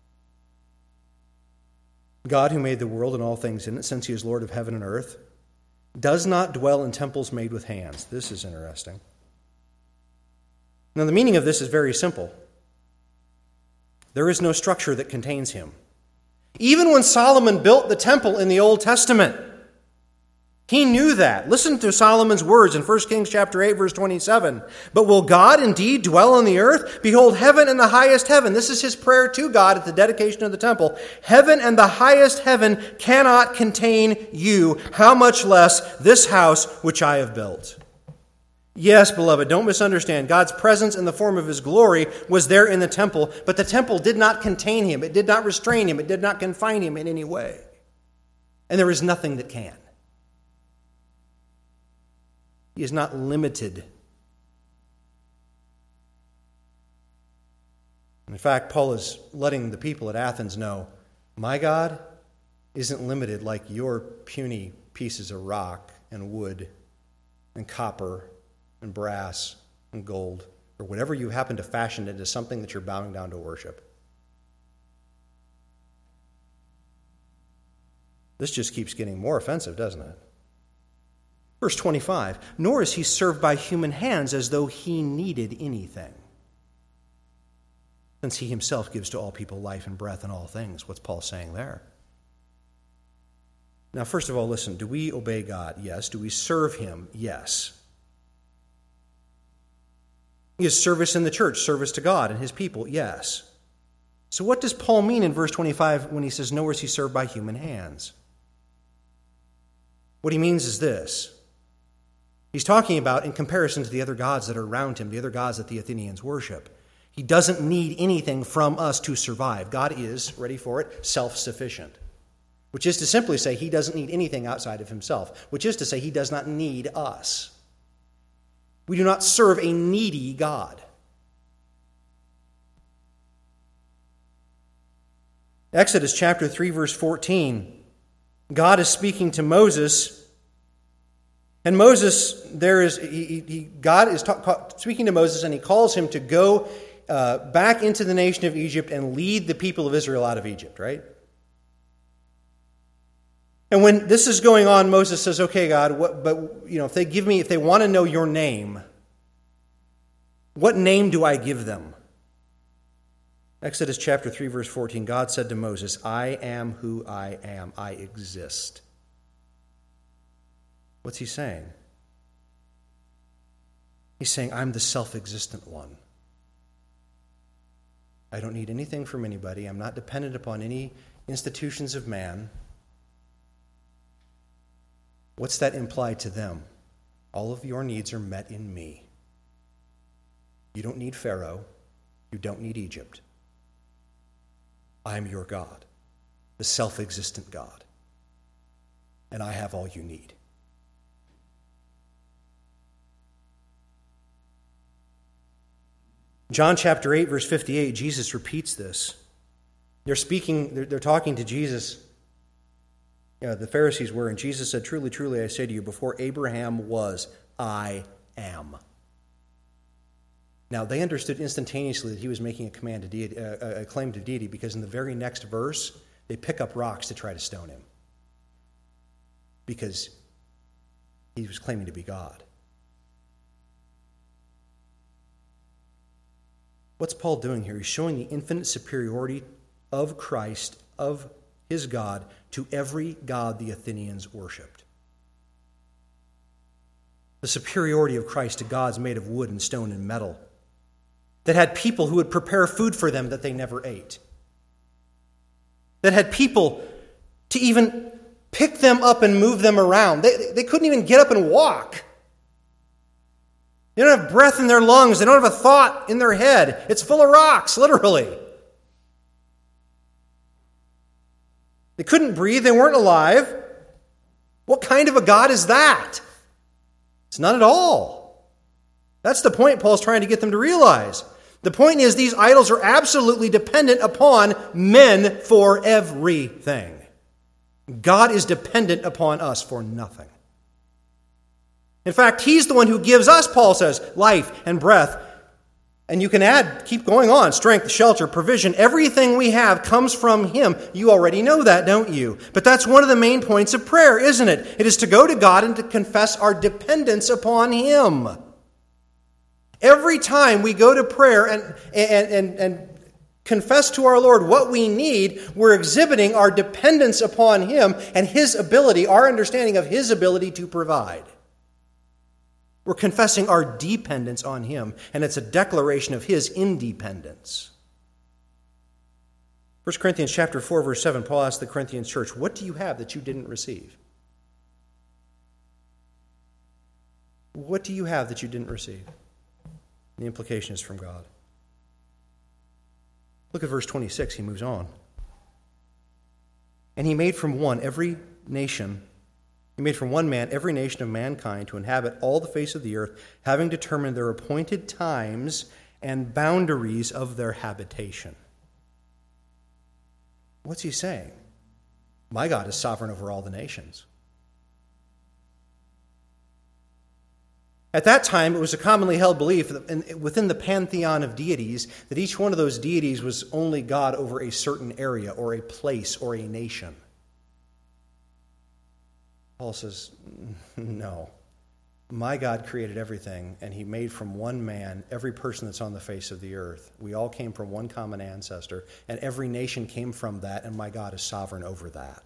God, who made the world and all things in it, since he is Lord of heaven and earth, does not dwell in temples made with hands. This is interesting. Now, the meaning of this is very simple. There is no structure that contains him. Even when Solomon built the temple in the Old Testament, he knew that. Listen to Solomon's words in First Kings chapter eight, verse twenty-seven. But will God indeed dwell on the earth? Behold, heaven and the highest heaven. This is his prayer to God at the dedication of the temple. Heaven and the highest heaven cannot contain you. How much less this house which I have built? Yes, beloved, don't misunderstand. God's presence in the form of his glory was there in the temple, but the temple did not contain him. It did not restrain him. It did not confine him in any way. And there is nothing that can. He is not limited. In fact, Paul is letting the people at Athens know, my God isn't limited like your puny pieces of rock and wood and copper and brass and gold, or whatever you happen to fashion into something that you're bowing down to worship. This just keeps getting more offensive, doesn't it? Verse twenty-five, nor is he served by human hands as though he needed anything, since he himself gives to all people life and breath and all things. What's Paul saying there? Now, first of all, listen, do we obey God? Yes. Do we serve him? Yes. Is service in the church, service to God and his people? Yes. So what does Paul mean in verse twenty-five when he says, nor is he served by human hands? What he means is this. He's talking about in comparison to the other gods that are around him, the other gods that the Athenians worship. He doesn't need anything from us to survive. God is, ready for it, self-sufficient, which is to simply say he doesn't need anything outside of himself, which is to say he does not need us. We do not serve a needy God. Exodus chapter three, verse fourteen. God is speaking to Moses. And Moses, there is he, he, God is talk, speaking to Moses, and he calls him to go uh, back into the nation of Egypt and lead the people of Israel out of Egypt, right? And when this is going on, Moses says, okay, God, what, but you know, if they give me, if they want to know your name, what name do I give them? Exodus chapter three, verse fourteen, God said to Moses, I am who I am. I exist. What's he saying? He's saying, I'm the self-existent one. I don't need anything from anybody. I'm not dependent upon any institutions of man. What's that imply to them? All of your needs are met in me. You don't need Pharaoh. You don't need Egypt. I am your God, the self-existent God. And I have all you need. John chapter eight, verse fifty-eight, Jesus repeats this. They're speaking, they're, they're talking to Jesus. You know, the Pharisees were, and Jesus said, truly, truly, I say to you, before Abraham was, I am. Now, they understood instantaneously that he was making a command to deity, uh, a claim to deity, because in the very next verse, they pick up rocks to try to stone him. Because he was claiming to be God. What's Paul doing here? He's showing the infinite superiority of Christ, of his God, to every god the Athenians worshipped. The superiority of Christ to gods made of wood and stone and metal, that had people who would prepare food for them that they never ate, that had people to even pick them up and move them around. They, they couldn't even get up and walk. They don't have breath in their lungs. They don't have a thought in their head. It's full of rocks, literally. They couldn't breathe. They weren't alive. What kind of a God is that? It's not at all. That's the point Paul's trying to get them to realize. The point is, these idols are absolutely dependent upon men for everything. God is dependent upon us for nothing. In fact, he's the one who gives us, Paul says, life and breath. And you can add, keep going on, strength, shelter, provision. Everything we have comes from him. You already know that, don't you? But that's one of the main points of prayer, isn't it? It is to go to God and to confess our dependence upon him. Every time we go to prayer and, and, and, and confess to our Lord what we need, we're exhibiting our dependence upon him and his ability, our understanding of his ability to provide. We're confessing our dependence on him, and it's a declaration of his independence. First Corinthians chapter four, verse seven, Paul asked the Corinthian church, what do you have that you didn't receive? What do you have that you didn't receive? The implication is from God. Look at verse twenty-six, he moves on. And he made from one every nation, he made from one man every nation of mankind to inhabit all the face of the earth, having determined their appointed times and boundaries of their habitation. What's he saying? My God is sovereign over all the nations. At that time, it was a commonly held belief that within the pantheon of deities that each one of those deities was only God over a certain area or a place or a nation. Paul says, no. My God created everything, and he made from one man every person that's on the face of the earth. We all came from one common ancestor, and every nation came from that, and my God is sovereign over that.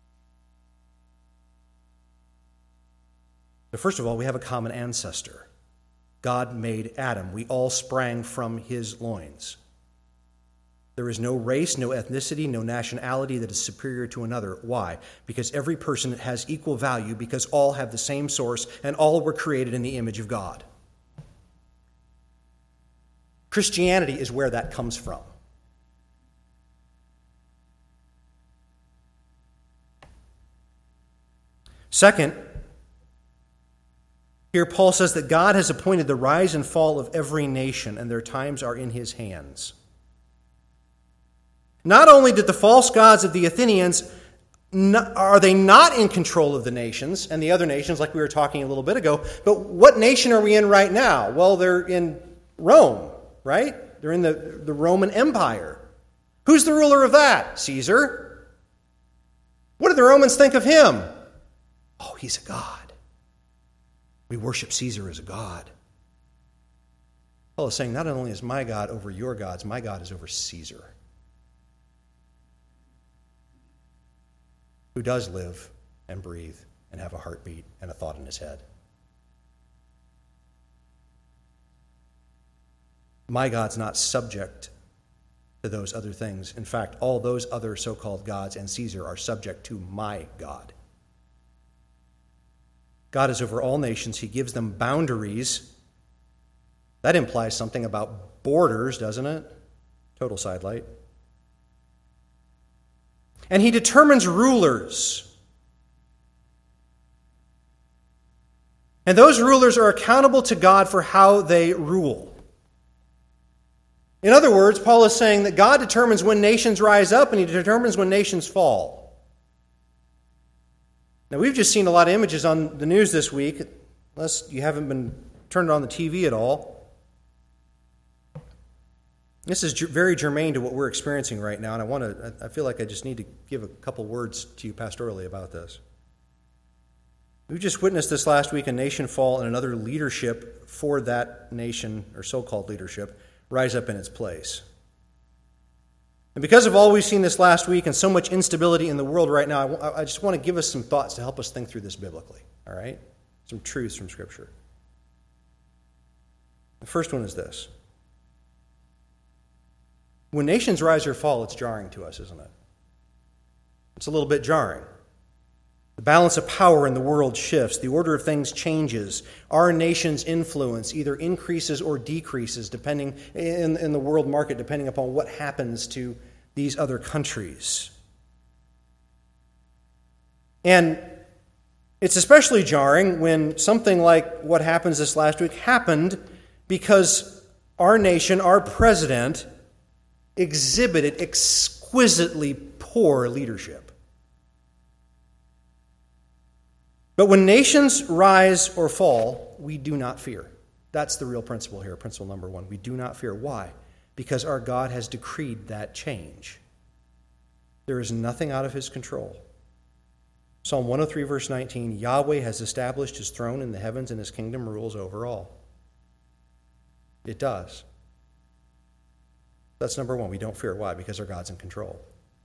But first of all, we have a common ancestor. God made Adam. We all sprang from his loins. There is no race, no ethnicity, no nationality that is superior to another. Why? Because every person has equal value, because all have the same source and all were created in the image of God. Christianity is where that comes from. Second, here Paul says that God has appointed the rise and fall of every nation, and their times are in his hands. Not only did the false gods of the Athenians, are they not in control of the nations and the other nations like we were talking a little bit ago, but what nation are we in right now? Well, they're in Rome, right? They're in the, the Roman Empire. Who's the ruler of that? Caesar. What did the Romans think of him? Oh, he's a god. We worship Caesar as a god. Paul is saying, not only is my God over your gods, my God is over Caesar, who does live and breathe and have a heartbeat and a thought in his head. My God's not subject to those other things. In fact, all those other so-called gods and Caesar are subject to my God. God is over all nations. He gives them boundaries. That implies something about borders, doesn't it? Total sidelight. And he determines rulers. And those rulers are accountable to God for how they rule. In other words, Paul is saying that God determines when nations rise up and he determines when nations fall. Now, we've just seen a lot of images on the news this week, unless you haven't been turned on the T V at all. This is very germane to what we're experiencing right now, and I want to. I feel like I just need to give a couple words to you pastorally about this. We just witnessed this last week a nation fall and another leadership for that nation, or so-called leadership, rise up in its place. And because of all we've seen this last week and so much instability in the world right now, I, I just want to give us some thoughts to help us think through this biblically. All right? Some truths from Scripture. The first one is this. When nations rise or fall, it's jarring to us, isn't it? It's a little bit jarring. The balance of power in the world shifts. The order of things changes. Our nation's influence either increases or decreases depending in, in the world market, depending upon what happens to these other countries. And it's especially jarring when something like what happens this last week happened because our nation, our president, exhibited exquisitely poor leadership. But when nations rise or fall, we do not fear. That's the real principle here, principle number one. We do not fear. Why? Because our God has decreed that change. There is nothing out of his control. Psalm one oh three, verse nineteen, Yahweh has established his throne in the heavens and his kingdom rules over all. It does. That's number one. We don't fear. Why? Because our God's in control.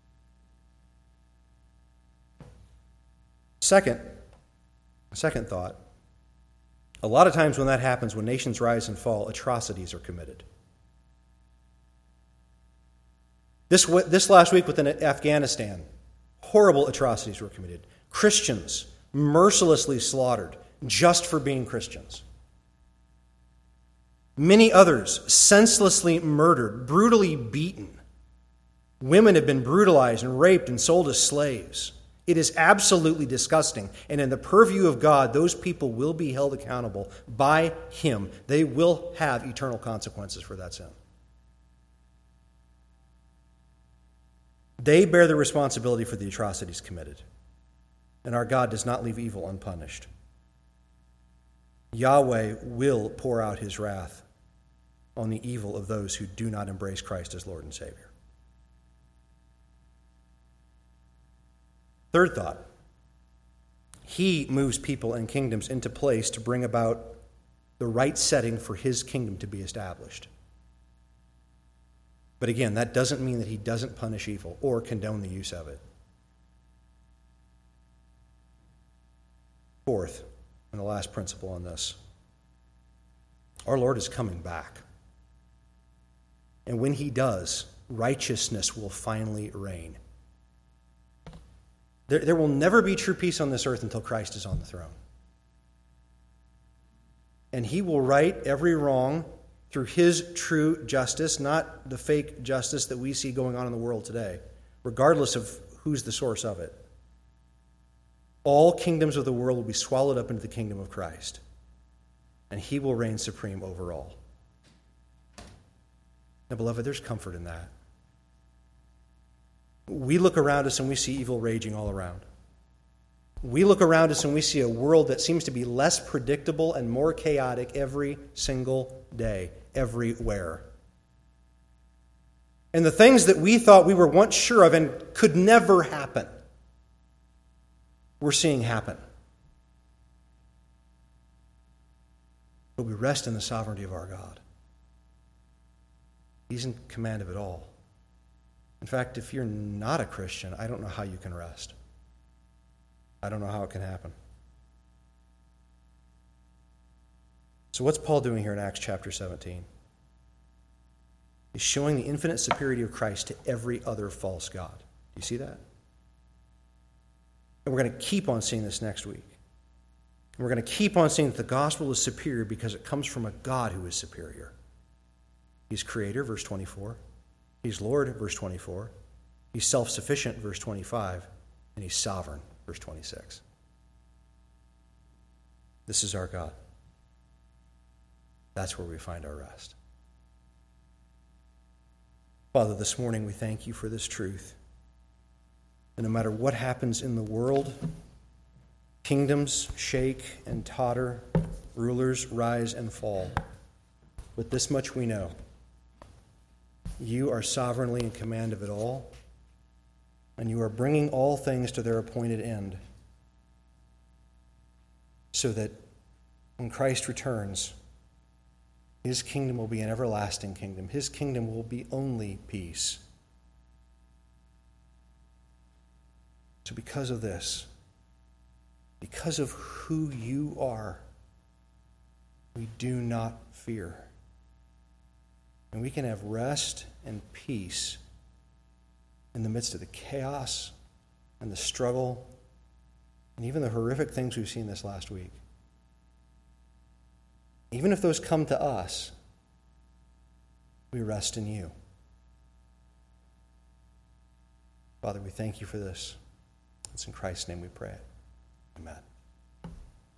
Second, second thought, a lot of times when that happens, when nations rise and fall, atrocities are committed. This, this last week within Afghanistan, horrible atrocities were committed. Christians mercilessly slaughtered just for being Christians. Many others senselessly murdered, brutally beaten. Women have been brutalized and raped and sold as slaves. It is absolutely disgusting. And in the purview of God, those people will be held accountable by him. They will have eternal consequences for that sin. They bear the responsibility for the atrocities committed. And our God does not leave evil unpunished. Yahweh will pour out his wrath on the evil of those who do not embrace Christ as Lord and Savior. Third thought, he moves people and kingdoms into place to bring about the right setting for his kingdom to be established. But again, that doesn't mean that he doesn't punish evil or condone the use of it. Fourth, and the last principle on this, our Lord is coming back. And when he does, righteousness will finally reign. There, there will never be true peace on this earth until Christ is on the throne. And he will right every wrong through his true justice, not the fake justice that we see going on in the world today, regardless of who's the source of it. All kingdoms of the world will be swallowed up into the kingdom of Christ, and he will reign supreme over all. Now, beloved, there's comfort in that. We look around us and we see evil raging all around. We look around us and we see a world that seems to be less predictable and more chaotic every single day, everywhere. And the things that we thought we were once sure of and could never happen, we're seeing happen. But we rest in the sovereignty of our God. He's in command of it all. In fact, if you're not a Christian, I don't know how you can rest. I don't know how it can happen. So what's Paul doing here in Acts chapter seventeen? He's showing the infinite superiority of Christ to every other false god. Do you see that? And we're going to keep on seeing this next week. And we're going to keep on seeing that the gospel is superior because it comes from a God who is superior. He's creator, verse twenty-four. He's Lord, verse twenty-four. He's self-sufficient, verse twenty-five. And he's sovereign, verse twenty-six. This is our God. That's where we find our rest. Father, this morning we thank you for this truth. And no matter what happens in the world, kingdoms shake and totter, rulers rise and fall. With this much we know. you are sovereignly in command of it all, and you are bringing all things to their appointed end, so that when Christ returns, his kingdom will be an everlasting kingdom. His kingdom will be only peace. So because of this, because of who you are, we do not fear. And we can have rest and peace in the midst of the chaos and the struggle and even the horrific things we've seen this last week. Even if those come to us, we rest in you. Father, we thank you for this. It's in Christ's name we pray. Amen.